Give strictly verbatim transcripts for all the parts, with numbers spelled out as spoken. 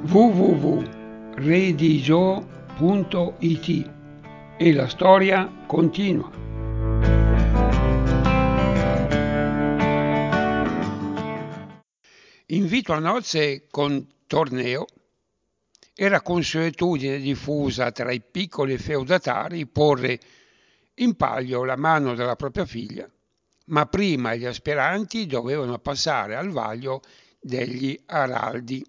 w w w punto redigio punto it e la storia continua. Invito a nozze con torneo era consuetudine diffusa tra i piccoli feudatari porre in palio la mano della propria figlia, ma prima gli aspiranti dovevano passare al vaglio degli araldi.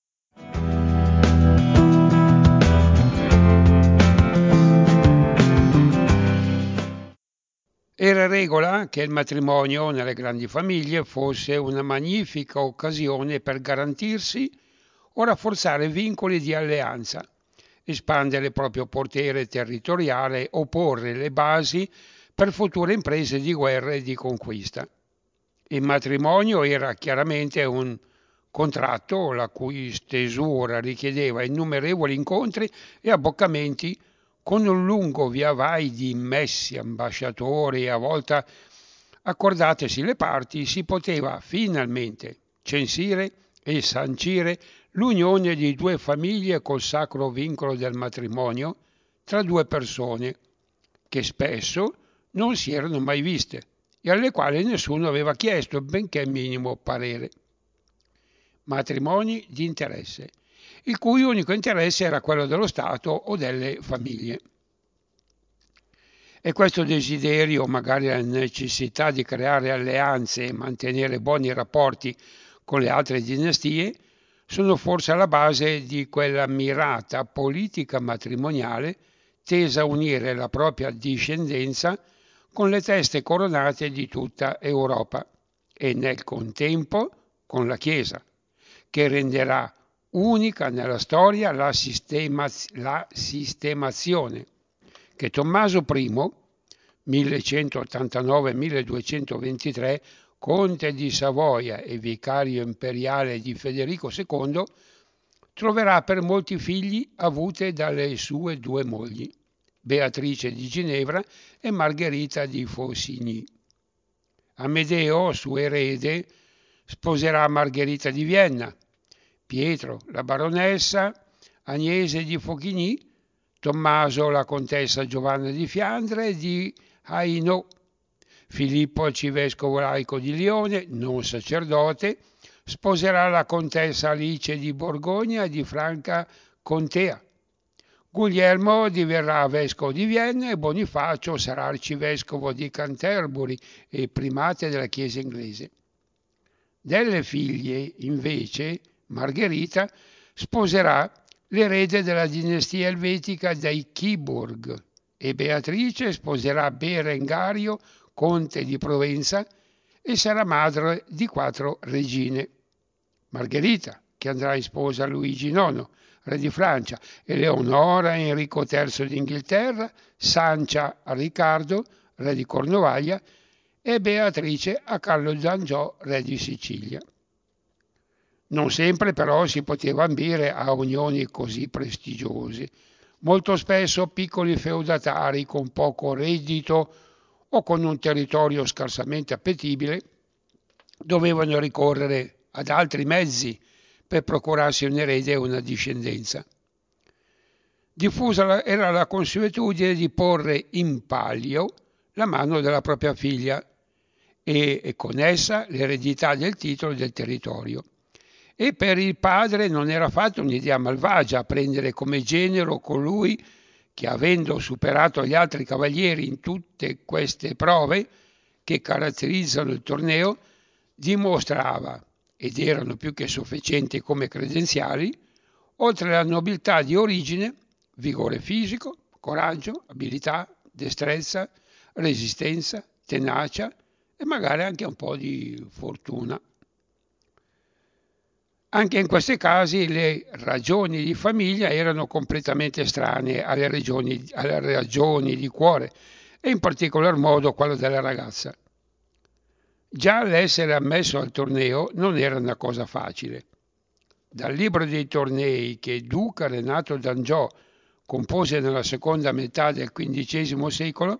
Era regola che il matrimonio nelle grandi famiglie fosse una magnifica occasione per garantirsi o rafforzare vincoli di alleanza, espandere il proprio potere territoriale o porre le basi per future imprese di guerra e di conquista. Il matrimonio era chiaramente un contratto la cui stesura richiedeva innumerevoli incontri e abboccamenti con un lungo viavai di immessi ambasciatori e a volte accordatesi le parti si poteva finalmente censire e sancire l'unione di due famiglie col sacro vincolo del matrimonio tra due persone che spesso non si erano mai viste e alle quali nessuno aveva chiesto benché minimo parere. Matrimoni di interesse, il cui unico interesse era quello dello Stato o delle famiglie. E questo desiderio, magari la necessità di creare alleanze e mantenere buoni rapporti con le altre dinastie, sono forse alla base di quella mirata politica matrimoniale tesa a unire la propria discendenza con le teste coronate di tutta Europa e nel contempo con la Chiesa, che renderà unica nella storia la, sistemaz- la sistemazione che Tommaso I, millecentottantanove milleduecentoventitré, conte di Savoia e vicario imperiale di Federico secondo, troverà per molti figli avute dalle sue due mogli, Beatrice di Ginevra e Margherita di Faucigny. Amedeo, suo erede, sposerà Margherita di Vienna, Pietro la baronessa Agnese di Faucigny, Tommaso la contessa Giovanna di Fiandre e di Hainaut, Filippo arcivescovo laico di Lione, non sacerdote, sposerà la contessa Alice di Borgogna e di Franca Contea. Guglielmo diverrà vescovo di Vienna e Bonifacio sarà arcivescovo di Canterbury e primate della Chiesa inglese. Delle figlie, invece, Margherita sposerà l'erede della dinastia elvetica dei Kyburg e Beatrice sposerà Berengario, conte di Provenza, e sarà madre di quattro regine. Margherita, che andrà in sposa a Luigi nono, re di Francia, Eleonora a Enrico terzo d'Inghilterra, Sancia a Riccardo, re di Cornovaglia, e Beatrice a Carlo d'Angiò, re di Sicilia. Non sempre però si poteva ambire a unioni così prestigiose. Molto spesso piccoli feudatari con poco reddito o con un territorio scarsamente appetibile dovevano ricorrere ad altri mezzi per procurarsi un erede e una discendenza. Diffusa era la consuetudine di porre in palio la mano della propria figlia e, e con essa l'eredità del titolo del territorio. E per il padre non era affatto un'idea malvagia prendere come genero colui che, avendo superato gli altri cavalieri in tutte queste prove che caratterizzano il torneo, dimostrava, ed erano più che sufficienti come credenziali, oltre alla nobiltà di origine, vigore fisico, coraggio, abilità, destrezza, resistenza, tenacia e magari anche un po' di fortuna. Anche in questi casi le ragioni di famiglia erano completamente estranee alle ragioni, alle ragioni di cuore e in particolar modo quello della ragazza. Già l'essere ammesso al torneo non era una cosa facile. Dal libro dei tornei che duca Renato d'Angiò compose nella seconda metà del quindicesimo secolo,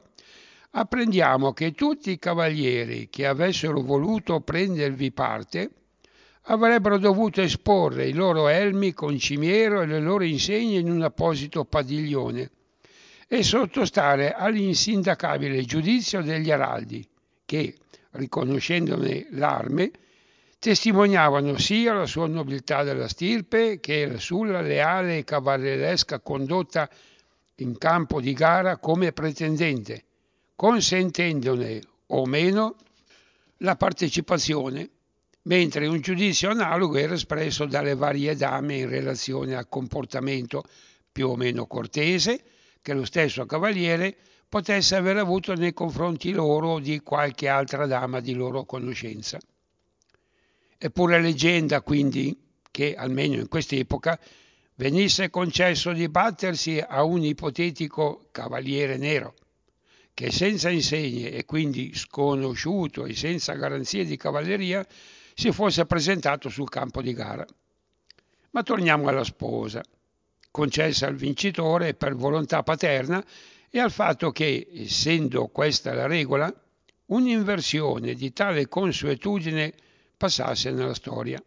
apprendiamo che tutti i cavalieri che avessero voluto prendervi parte avrebbero dovuto esporre i loro elmi con cimiero e le loro insegne in un apposito padiglione e sottostare all'insindacabile giudizio degli araldi, che, riconoscendone l'arme, testimoniavano sia la sua nobiltà della stirpe che sulla leale e cavalleresca condotta in campo di gara come pretendente, consentendone o meno la partecipazione, mentre un giudizio analogo era espresso dalle varie dame in relazione al comportamento più o meno cortese che lo stesso cavaliere potesse aver avuto nei confronti loro o di qualche altra dama di loro conoscenza. È pure leggenda, quindi, che, almeno in quest'epoca, venisse concesso di battersi a un ipotetico cavaliere nero, che senza insegne e quindi sconosciuto e senza garanzie di cavalleria si fosse presentato sul campo di gara. Ma torniamo alla sposa, concessa al vincitore per volontà paterna e al fatto che, essendo questa la regola, un'inversione di tale consuetudine passasse nella storia.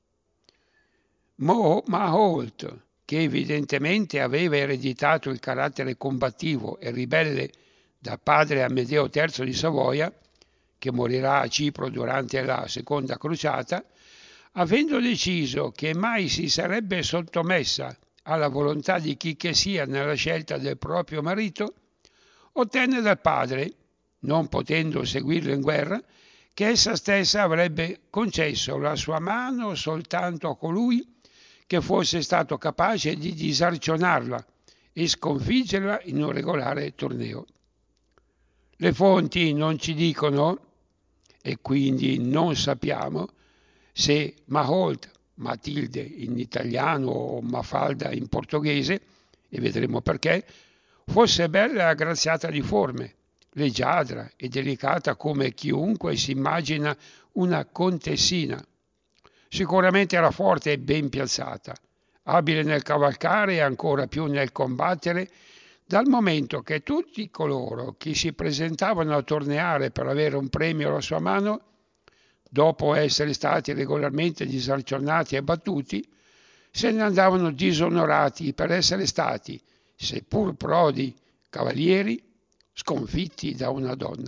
Mo Maholt, che evidentemente aveva ereditato il carattere combattivo e ribelle da padre Amedeo terzo di Savoia, che morirà a Cipro durante la seconda crociata, avendo deciso che mai si sarebbe sottomessa alla volontà di chi che sia nella scelta del proprio marito, ottenne dal padre, non potendo seguirlo in guerra, che essa stessa avrebbe concesso la sua mano soltanto a colui che fosse stato capace di disarcionarla e sconfiggerla in un regolare torneo. Le fonti non ci dicono, e quindi non sappiamo, se Maholt, Matilde in italiano o Mafalda in portoghese, e vedremo perché, fosse bella e aggraziata di forme, leggiadra e delicata come chiunque si immagina una contessina. Sicuramente era forte e ben piazzata, abile nel cavalcare e ancora più nel combattere, dal momento che tutti coloro che si presentavano a torneare per avere un premio alla sua mano, dopo essere stati regolarmente disarcionati e battuti, se ne andavano disonorati per essere stati, seppur prodi cavalieri, sconfitti da una donna.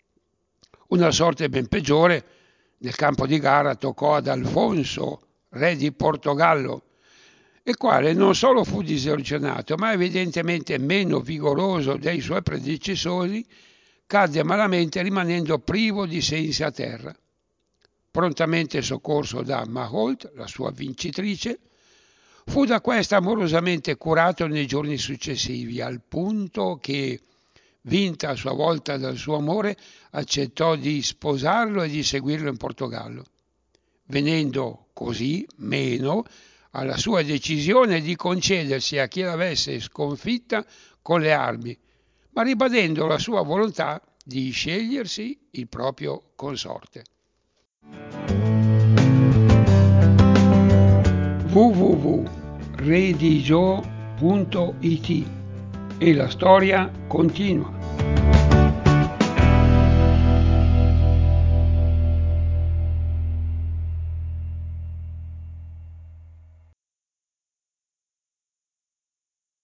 Una sorte ben peggiore nel campo di gara toccò ad Alfonso, re di Portogallo, il quale non solo fu disarcionato, ma evidentemente meno vigoroso dei suoi predecessori, cadde malamente rimanendo privo di sensi a terra. Prontamente soccorso da Maholt, la sua vincitrice, fu da questa amorosamente curato nei giorni successivi, al punto che, vinta a sua volta dal suo amore, accettò di sposarlo e di seguirlo in Portogallo, venendo così meno alla sua decisione di concedersi a chi l'avesse sconfitta con le armi, ma ribadendo la sua volontà di scegliersi il proprio consorte. w w w punto re di gio punto it E la storia continua.